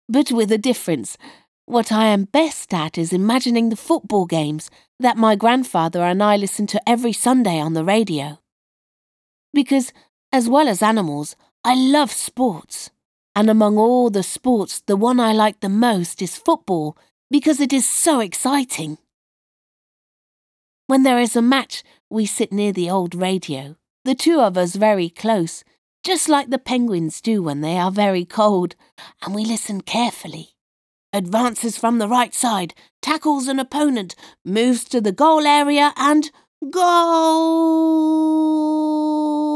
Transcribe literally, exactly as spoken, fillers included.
but with a difference. What I am best at is imagining the football games that my grandfather and I listen to every Sunday on the radio. Because, as well as animals, I love sports. And among all the sports, the one I like the most is football, because it is so exciting. When there is a match, we sit near the old radio, the two of us very close, just like the penguins do when they are very cold, and we listen carefully. Advances from the right side, tackles an opponent, moves to the goal area and goal!